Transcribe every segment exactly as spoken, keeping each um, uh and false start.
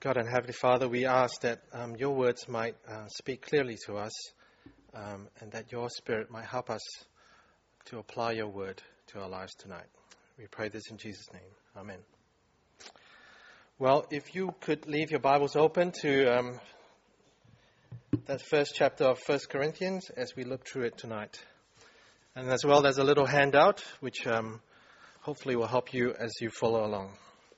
God and Heavenly Father, we ask that um, your words might uh, speak clearly to us um, and that your Spirit might help us to apply your word to our lives tonight. We pray this in Jesus' name. Amen. Well, if you could leave your Bibles open to um, that first chapter of First Corinthians as we look through it tonight. And as well, there's a little handout which um, hopefully will help you as you follow along.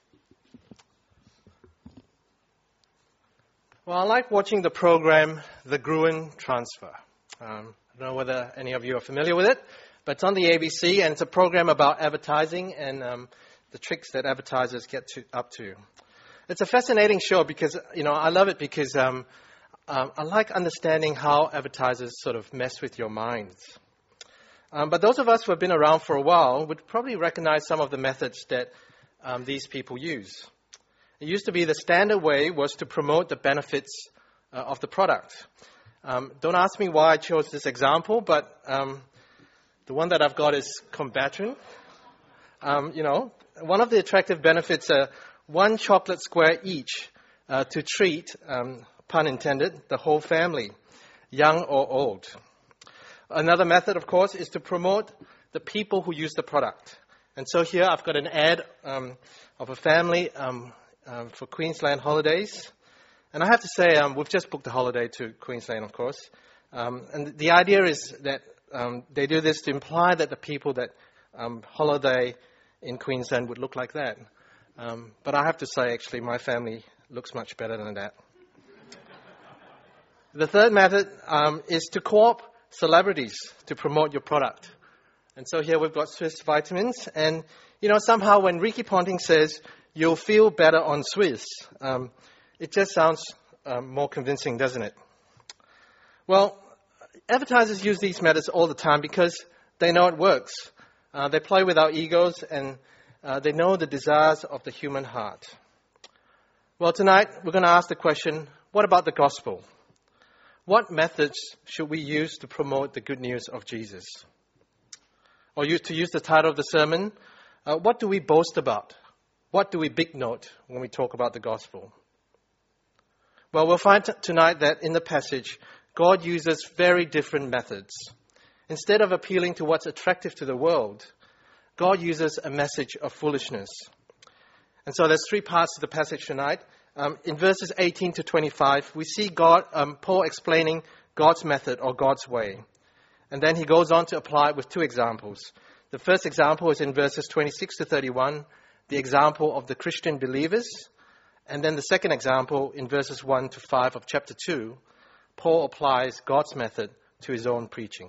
Well, I like watching the program, The Gruen Transfer. Um, I don't know whether any of you are familiar with it, but it's on the A B C, and it's a program about advertising and um, the tricks that advertisers get to, up to. It's a fascinating show because, you know, I love it because um, um, I like understanding how advertisers sort of mess with your minds. Um, but those of us who have been around for a while would probably recognize some of the methods that um, these people use. It used to be the standard way was to promote the benefits uh, of the product. Um, don't ask me why I chose this example, but um, the one that I've got is Combatrin. Um, you know, one of the attractive benefits are one chocolate square each uh, to treat, um, pun intended, the whole family, young or old. Another method, of course, is to promote the people who use the product. And so here I've got an ad um, of a family um, um, for Queensland holidays. And I have to say, um, we've just booked a holiday to Queensland, of course. Um, and the idea is that um, they do this to imply that the people that um, holiday in Queensland would look like that. Um, but I have to say, actually, my family looks much better than that. The third method um, is to co-op celebrities to promote your product. And so here we've got Swiss vitamins. And, you know, somehow when Ricky Ponting says, you'll feel better on Swiss, um, it just sounds um, more convincing, doesn't it? Well, advertisers use these methods all the time because they know it works. Uh, they play with our egos and uh, they know the desires of the human heart. Well, tonight we're going to ask the question, what about the gospel? What methods should we use to promote the good news of Jesus? Or use, to use the title of the sermon, uh, what do we boast about? What do we big note when we talk about the gospel? Well, we'll find t- tonight that in the passage, God uses very different methods. Instead of appealing to what's attractive to the world, God uses a message of foolishness. And so there's three parts to the passage tonight. Um, in verses eighteen to twenty-five, we see God, um, Paul explaining God's method or God's way. And then he goes on to apply it with two examples. The first example is in verses twenty-six to thirty-one, the example of the Christian believers. And then the second example in verses one to five of chapter two, Paul applies God's method to his own preaching.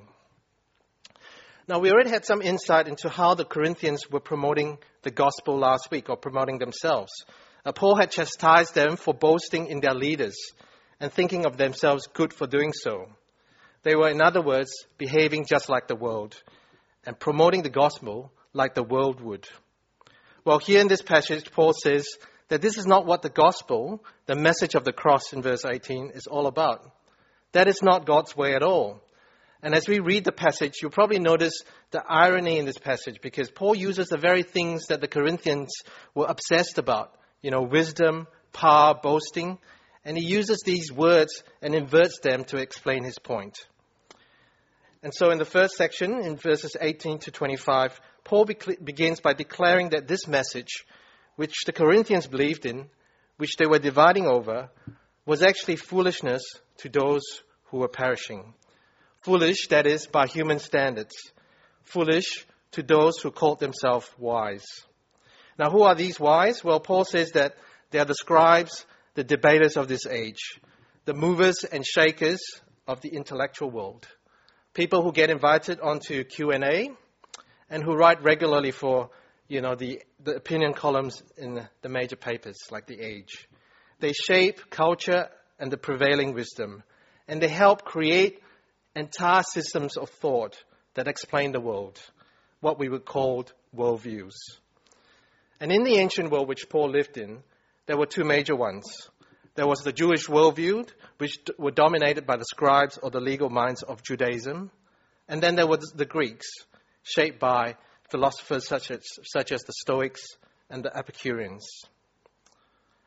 Now, we already had some insight into how the Corinthians were promoting the gospel last week, or promoting themselves. Uh, Paul had chastised them for boasting in their leaders and thinking of themselves good for doing so. They were, in other words, behaving just like the world and promoting the gospel like the world would. Well, here in this passage, Paul says that this is not what the gospel, the message of the cross in verse eighteen, is all about. That is not God's way at all. And as we read the passage, you'll probably notice the irony in this passage because Paul uses the very things that the Corinthians were obsessed about. You know, wisdom, power, boasting. And he uses these words and inverts them to explain his point. And so in the first section, in verses eighteen to twenty-five, Paul be- begins by declaring that this message, which the Corinthians believed in, which they were dividing over, was actually foolishness to those who were perishing. Foolish, that is, by human standards. Foolish to those who called themselves wise. Now, who are these wise? Well, Paul says that they are the scribes, the debaters of this age, the movers and shakers of the intellectual world, people who get invited onto Q and A and who write regularly for, you know, the, the opinion columns in the major papers like The Age. They shape culture and the prevailing wisdom, and they help create entire systems of thought that explain the world, what we would call worldviews. And in the ancient world which Paul lived in, there were two major ones. There was the Jewish worldview, which were dominated by the scribes or the legal minds of Judaism. And then there was the Greeks, shaped by philosophers such as, such as the Stoics and the Epicureans.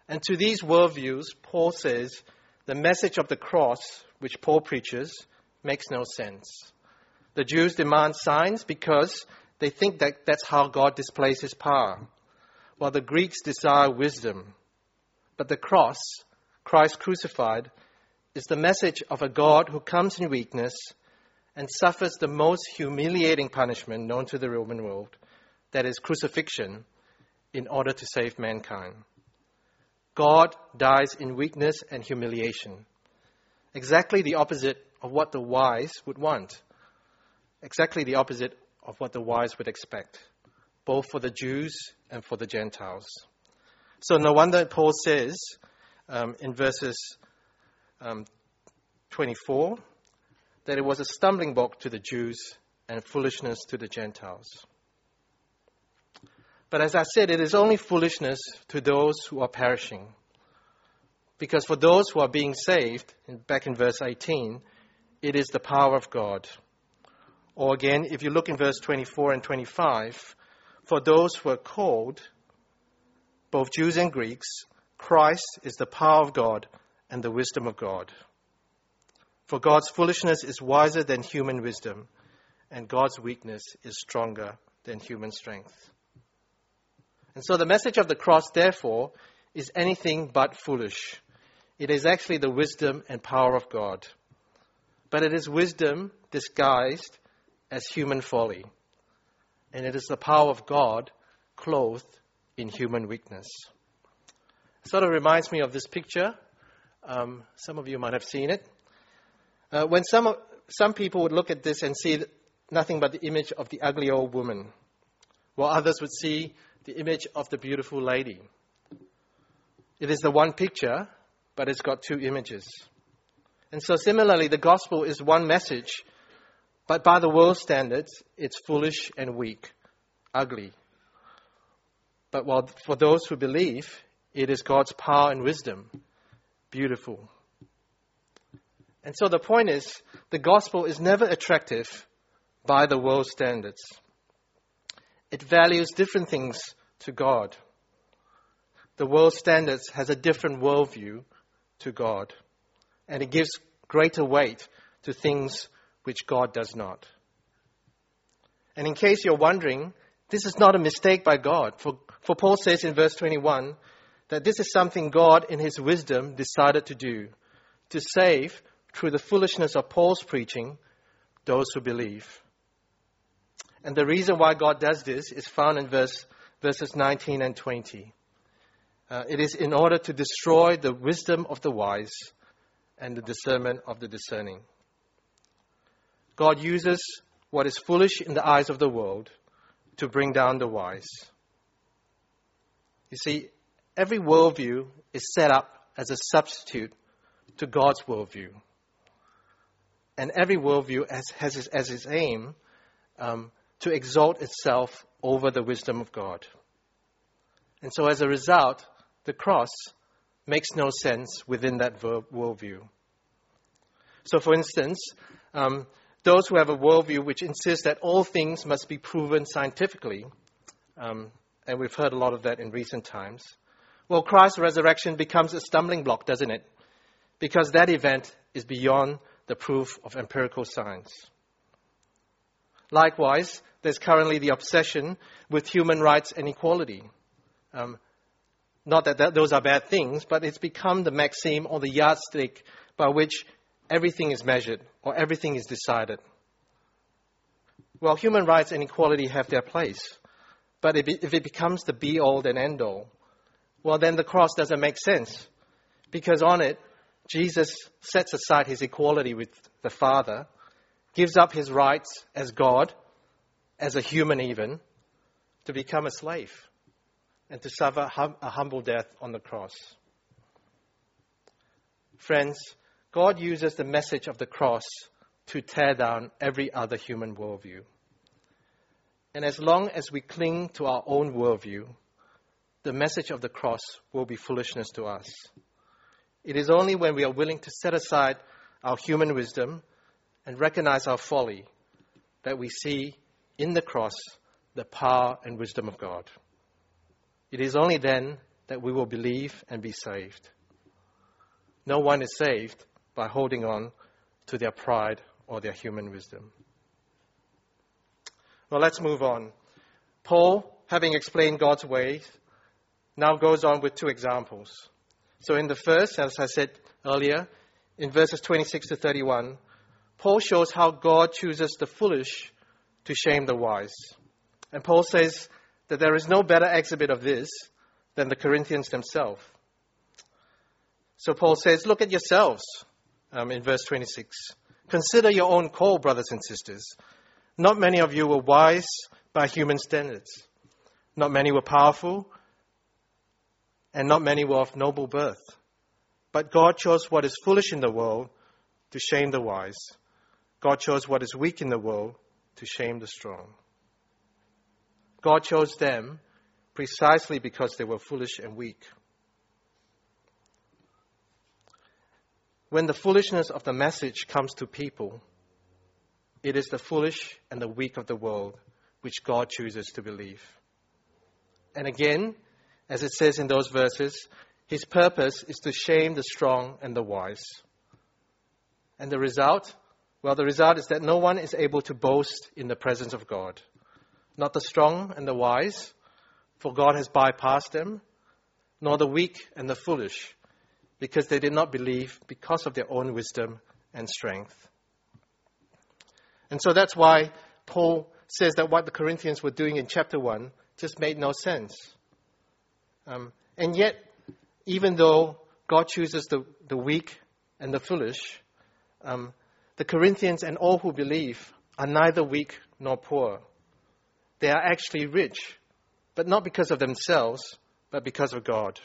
And to these worldviews, Paul says, the message of the cross, which Paul preaches, makes no sense. The Jews demand signs because they think that that's how God displays his power, while the Greeks desire wisdom. But the cross, Christ crucified, is the message of a God who comes in weakness and suffers the most humiliating punishment known to the Roman world, that is crucifixion, in order to save mankind. God dies in weakness and humiliation, exactly the opposite of what the wise would want, exactly the opposite of what the wise would expect, both for the Jews and for the Gentiles. So no wonder Paul says um, in verses um, twenty-four that it was a stumbling block to the Jews and foolishness to the Gentiles. But as I said, it is only foolishness to those who are perishing. Because for those who are being saved, back in verse eighteen, it is the power of God. Or again, if you look in verse twenty-four and twenty-five, for those who are called, both Jews and Greeks, Christ is the power of God and the wisdom of God. For God's foolishness is wiser than human wisdom, and God's weakness is stronger than human strength. And so the message of the cross, therefore, is anything but foolish. It is actually the wisdom and power of God. But it is wisdom disguised as human folly. And it is the power of God clothed in human weakness. It sort of reminds me of this picture. Um, some of you might have seen it. Uh, when some some people would look at this and see nothing but the image of the ugly old woman, while others would see the image of the beautiful lady. It is the one picture, but it's got two images. And so similarly, the gospel is one message, but by the world standards, it's foolish and weak, ugly. But while for those who believe, it is God's power and wisdom, beautiful. And so the point is, the gospel is never attractive by the world standards. It values different things to God. The world standards has a different worldview to God, and it gives greater weight to things which God does not. And in case you're wondering, this is not a mistake by God, for, for Paul says in verse twenty-one that this is something God in his wisdom decided to do, to save, through the foolishness of Paul's preaching, those who believe. And the reason why God does this is found in verse, verses nineteen and twenty. Uh, it is in order to destroy the wisdom of the wise and the discernment of the discerning. God uses what is foolish in the eyes of the world to bring down the wise. You see, every worldview is set up as a substitute to God's worldview. And every worldview has, has its, as its aim um, to exalt itself over the wisdom of God. And so as a result, the cross makes no sense within that worldview. So for instance, um, those who have a worldview which insists that all things must be proven scientifically, um, and we've heard a lot of that in recent times, well, Christ's resurrection becomes a stumbling block, doesn't it? Because that event is beyond the proof of empirical science. Likewise, there's currently the obsession with human rights and equality. Um, not that, that those are bad things, but it's become the maxim or the yardstick by which everything is measured or everything is decided. Well, human rights and equality have their place, but if it, if it becomes the be-all and end-all, well, then the cross doesn't make sense, because on it, Jesus sets aside his equality with the Father, gives up his rights as God, as a human even, to become a slave and to suffer hum- a humble death on the cross. Friends, God uses the message of the cross to tear down every other human worldview. And as long as we cling to our own worldview, the message of the cross will be foolishness to us. It is only when we are willing to set aside our human wisdom and recognize our folly that we see in the cross the power and wisdom of God. It is only then that we will believe and be saved. No one is saved by holding on to their pride or their human wisdom. Well, let's move on. Paul, having explained God's ways, now goes on with two examples. So in the first, as I said earlier, in verses twenty-six to thirty-one, Paul shows how God chooses the foolish to shame the wise. And Paul says that there is no better exhibit of this than the Corinthians themselves. So Paul says, look at yourselves, um, in verse twenty-six. Consider your own call, brothers and sisters. Not many of you were wise by human standards. Not many were powerful, and not many were of noble birth. But God chose what is foolish in the world to shame the wise. God chose what is weak in the world to shame the strong. God chose them precisely because they were foolish and weak. When the foolishness of the message comes to people, it is the foolish and the weak of the world which God chooses to believe. And again, as it says in those verses, His purpose is to shame the strong and the wise. And the result? Well, the result is that no one is able to boast in the presence of God. Not the strong and the wise, for God has bypassed them, nor the weak and the foolish, because they did not believe because of their own wisdom and strength. And so that's why Paul says that what the Corinthians were doing in chapter one just made no sense. Um, and yet, even though God chooses the, the weak and the foolish, um, the Corinthians and all who believe are neither weak nor poor. They are actually rich, but not because of themselves, but because of God.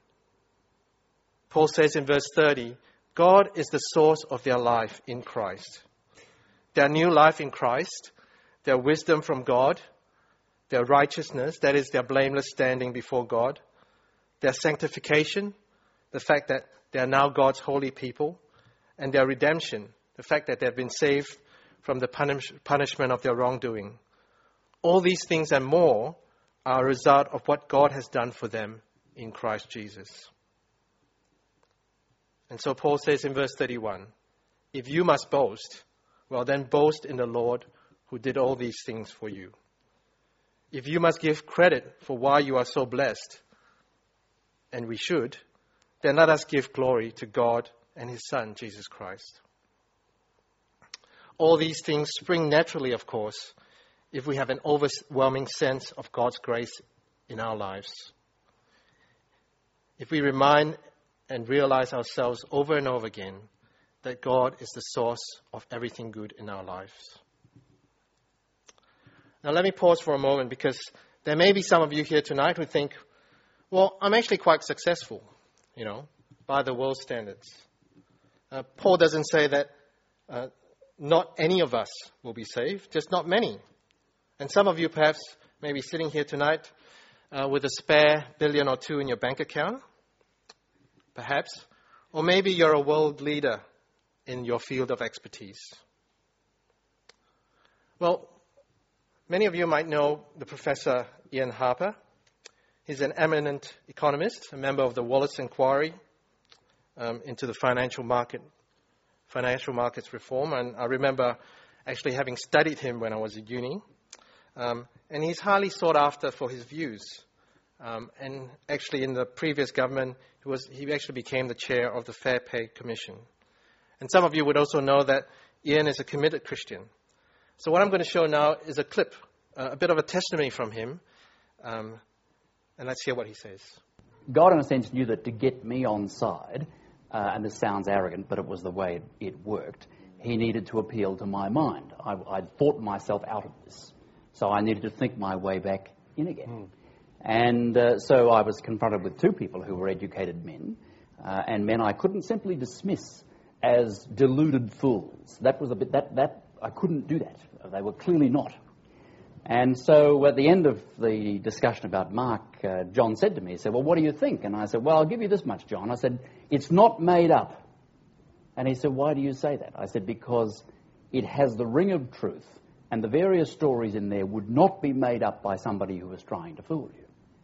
Paul says in verse thirty, God is the source of their life in Christ. Their new life in Christ, their wisdom from God, their righteousness, that is their blameless standing before God, their sanctification, the fact that they are now God's holy people, and their redemption, the fact that they have been saved from the punish- punishment of their wrongdoing. All these things and more are a result of what God has done for them in Christ Jesus. And so Paul says in verse thirty-one, if you must boast, well then boast in the Lord who did all these things for you. If you must give credit for why you are so blessed, and we should, then let us give glory to God and His Son, Jesus Christ. All these things spring naturally, of course, if we have an overwhelming sense of God's grace in our lives. If we remind and realize ourselves over and over again that God is the source of everything good in our lives. Now let me pause for a moment, because there may be some of you here tonight who think, well, I'm actually quite successful, you know, by the world standards. Uh, Paul doesn't say that uh, not any of us will be saved, just not many. And some of you perhaps may be sitting here tonight uh, with a spare billion or two in your bank account, perhaps. Or maybe you're a world leader in your field of expertise. Well, many of you might know the Professor Ian Harper. He's an eminent economist, a member of the Wallace Inquiry um, into the financial market, financial markets reform. And I remember actually having studied him when I was at uni. Um, and he's highly sought after for his views. Um, and actually in the previous government, he, was, he actually became the chair of the Fair Pay Commission. And some of you would also know that Ian is a committed Christian. So what I'm going to show now is a clip, uh, a bit of a testimony from him. Um, and let's hear what he says. God, in a sense, knew that to get me on side, uh, and this sounds arrogant, but it was the way it, it worked, he needed to appeal to my mind. I, I'd thought myself out of this. So I needed to think my way back in again. Mm. And uh, so I was confronted with two people who were educated men, uh, and men I couldn't simply dismiss as deluded fools. That was a bit, that, that, I couldn't do that. They were clearly not. And so at the end of the discussion about Mark, uh, John said to me, he said, well, what do you think? And I said, well, I'll give you this much, John. I said, it's not made up. And he said, why do you say that? I said, because it has the ring of truth, and the various stories in there would not be made up by somebody who was trying to fool you.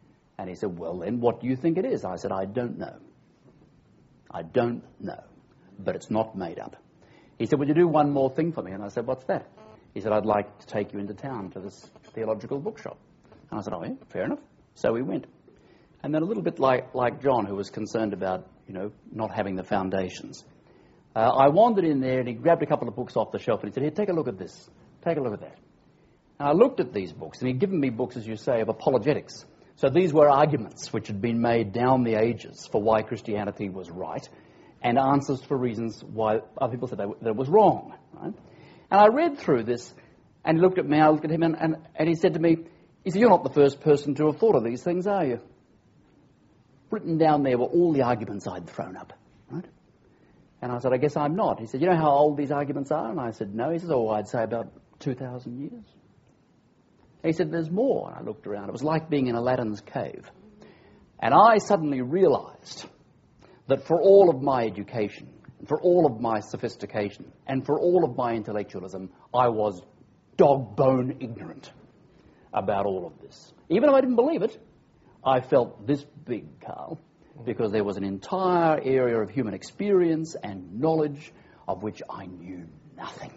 And he said, well, then what do you think it is? I said, I don't know. I don't know. But it's not made up. He said, would you do one more thing for me? And I said, what's that? He said, I'd like to take you into town to this theological bookshop. And I said, oh, yeah, fair enough. So we went. And then a little bit like, like John, who was concerned about, you know, not having the foundations. Uh, I wandered in there and he grabbed a couple of books off the shelf and he said, here, take a look at this. Take a look at that. And I looked at these books and he'd given me books, as you say, of apologetics. So these were arguments which had been made down the ages for why Christianity was right and answers for reasons why other people said they, that it was wrong. Right? And I read through this and he looked at me, I looked at him and, and, and he said to me, he said, you're not the first person to have thought of these things, are you? Written down there were all the arguments I'd thrown up. Right? And I said, I guess I'm not. He said, you know how old these arguments are? And I said, no. He says, oh, I'd say about two thousand years. He said, there's more. And I looked around. It was like being in Aladdin's cave. And I suddenly realized that for all of my education, for all of my sophistication, and for all of my intellectualism, I was dog-bone ignorant about all of this. Even if I didn't believe it, I felt this big, Carl, because there was an entire area of human experience and knowledge of which I knew nothing.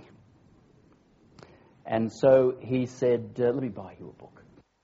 And so he said, uh, let me buy you a book.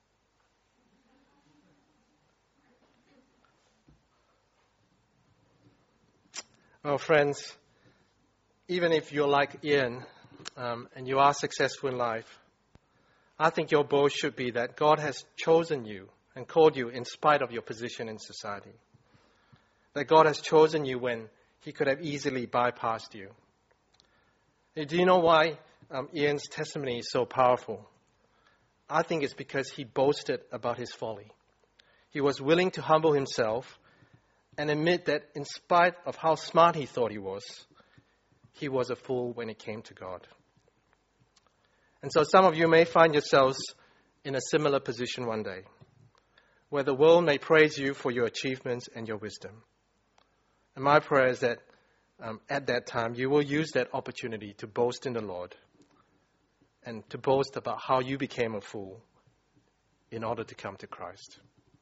Well, friends, even if you're like Ian um, and you are successful in life, I think your boast should be that God has chosen you and called you in spite of your position in society. That God has chosen you when he could have easily bypassed you. Do you know why um, Ian's testimony is so powerful? I think it's because he boasted about his folly. He was willing to humble himself and admit that in spite of how smart he thought he was, he was a fool when it came to God. And so some of you may find yourselves in a similar position one day, where the world may praise you for your achievements and your wisdom. And my prayer is that um, at that time you will use that opportunity to boast in the Lord and to boast about how you became a fool in order to come to Christ.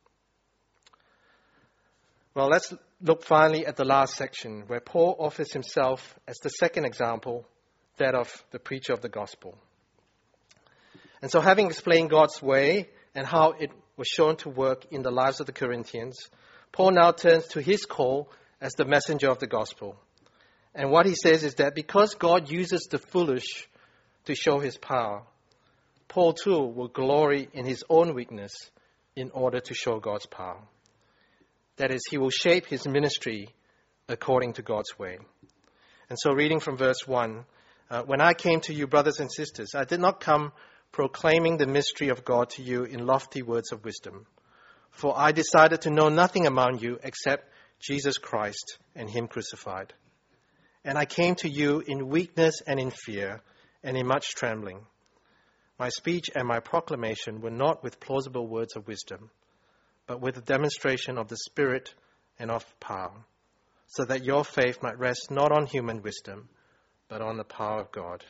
Well, let's look finally at the last section where Paul offers himself as the second example, that of the preacher of the gospel. And so having explained God's way and how it was shown to work in the lives of the Corinthians, Paul now turns to his call as the messenger of the gospel. And what he says is that because God uses the foolish to show his power, Paul too will glory in his own weakness in order to show God's power. That is, he will shape his ministry according to God's way. And so reading from verse one, uh, when I came to you, brothers and sisters, I did not come proclaiming the mystery of God to you in lofty words of wisdom. For I decided to know nothing among you except Jesus Christ and him crucified. And I came to you in weakness and in fear and in much trembling. My speech and my proclamation were not with plausible words of wisdom, but with a demonstration of the Spirit and of power, so that your faith might rest not on human wisdom, but on the power of God.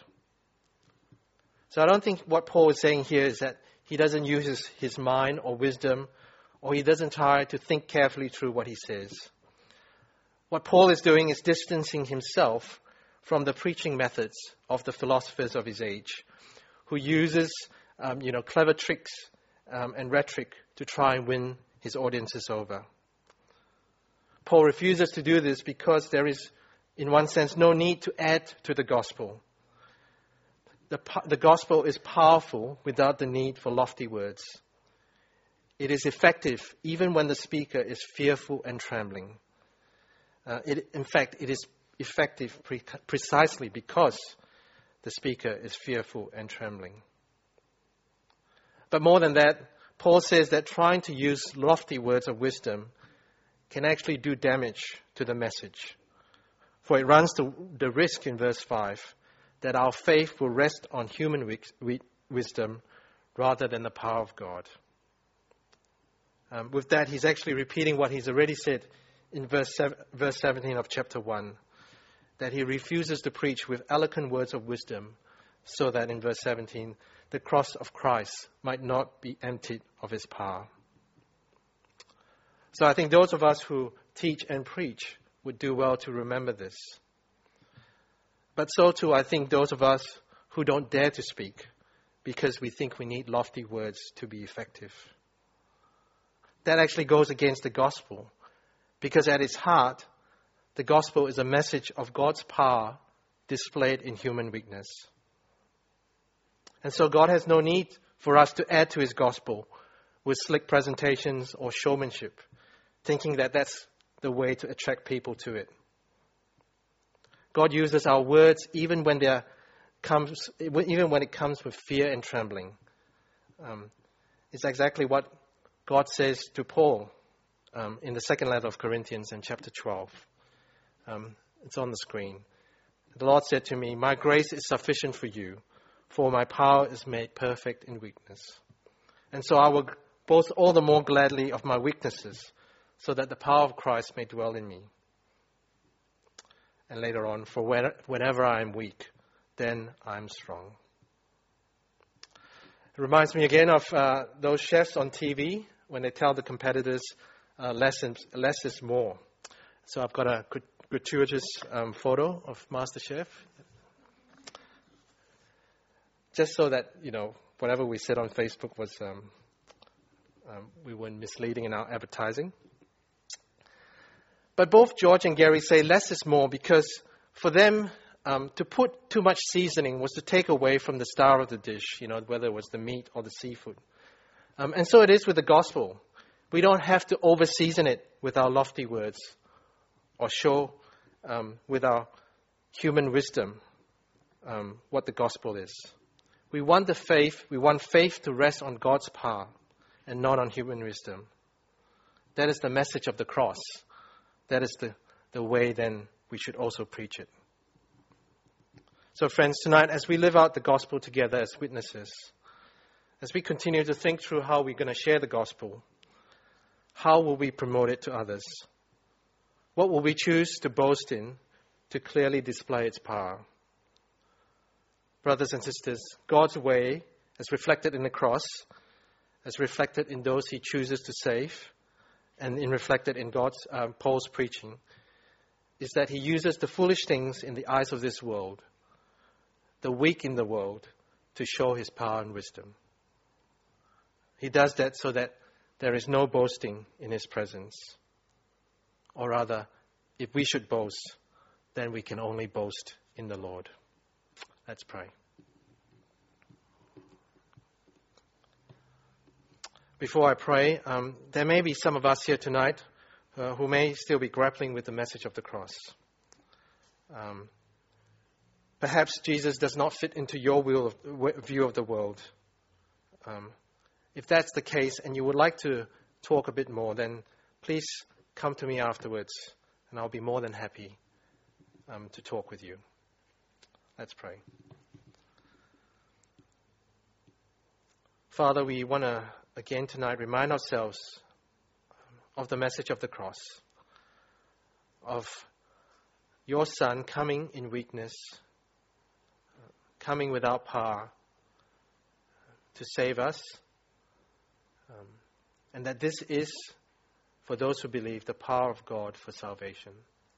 So I don't think what Paul is saying here is that he doesn't use his, his mind or wisdom, or he doesn't try to think carefully through what he says. What Paul is doing is distancing himself from the preaching methods of the philosophers of his age, who uses um, you know, clever tricks um, and rhetoric to try and win his audiences over. Paul refuses to do this because there is, in one sense, no need to add to the gospel. The, the gospel is powerful without the need for lofty words. It is effective even when the speaker is fearful and trembling. Uh, it, in fact, it is effective pre- precisely because the speaker is fearful and trembling. But more than that, Paul says that trying to use lofty words of wisdom can actually do damage to the message. For it runs the, the risk in verse five that our faith will rest on human wi- wisdom rather than the power of God. Um, with that, he's actually repeating what he's already said in verse, seven, verse seventeen of chapter one, that he refuses to preach with eloquent words of wisdom, so that in verse seventeen, the cross of Christ might not be emptied of his power. So I think those of us who teach and preach would do well to remember this. But so too, I think those of us who don't dare to speak because we think we need lofty words to be effective. That actually goes against the gospel, because at its heart, the gospel is a message of God's power displayed in human weakness. And so God has no need for us to add to his gospel with slick presentations or showmanship, thinking that that's the way to attract people to it. God uses our words even when there comes, even when it comes with fear and trembling. Um, it's exactly what God says to Paul um, in the second letter of Corinthians in chapter twelve. Um, it's on the screen. The Lord said to me, "My grace is sufficient for you, for my power is made perfect in weakness. And so I will boast all the more gladly of my weaknesses, so that the power of Christ may dwell in me." And later on, "For whenever I am weak, then I am strong." It reminds me again of uh, those chefs on T V when they tell the competitors, uh, less, and, less is more. So I've got a gratuitous um, photo of MasterChef. Just so that, you know, whatever we said on Facebook was, um, um, we weren't misleading in our advertising. But both George and Gary say less is more, because for them, um, to put too much seasoning was to take away from the star of the dish, you know, whether it was the meat or the seafood. Um, and so it is with the gospel. We don't have to over-season it with our lofty words or show um, with our human wisdom um, what the gospel is. We want the faith, we want faith to rest on God's power and not on human wisdom. That is the message of the cross. That is the, the way then we should also preach it. So friends, tonight as we live out the gospel together as witnesses, as we continue to think through how we're going to share the gospel, how will we promote it to others? What will we choose to boast in to clearly display its power? Brothers and sisters, God's way, as reflected in the cross, as reflected in those he chooses to save, and in reflected in God's um, Paul's preaching, is that he uses the foolish things in the eyes of this world, the weak in the world, to show his power and wisdom. He does that so that there is no boasting in his presence. Or rather, if we should boast, then we can only boast in the Lord. Let's pray. Before I pray, um, there may be some of us here tonight uh, who may still be grappling with the message of the cross. Um, perhaps Jesus does not fit into your view of the world. Um, if that's the case and you would like to talk a bit more, then please come to me afterwards and I'll be more than happy um, to talk with you. Let's pray. Father, we want to again tonight remind ourselves of the message of the cross, of your Son coming in weakness, coming without power to save us, um, and that this is, for those who believe, the power of God for salvation.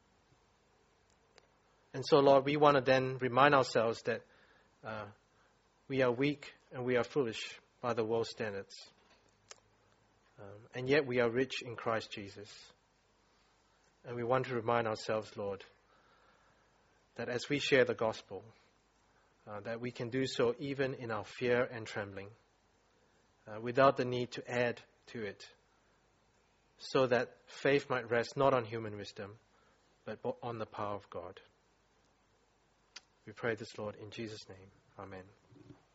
And so, Lord, we want to then remind ourselves that uh, we are weak and we are foolish by the world's standards. Um, and yet we are rich in Christ Jesus. And we want to remind ourselves, Lord, that as we share the gospel, uh, that we can do so even in our fear and trembling, uh, without the need to add to it, so that faith might rest not on human wisdom, but on the power of God. We pray this, Lord, in Jesus' name. Amen.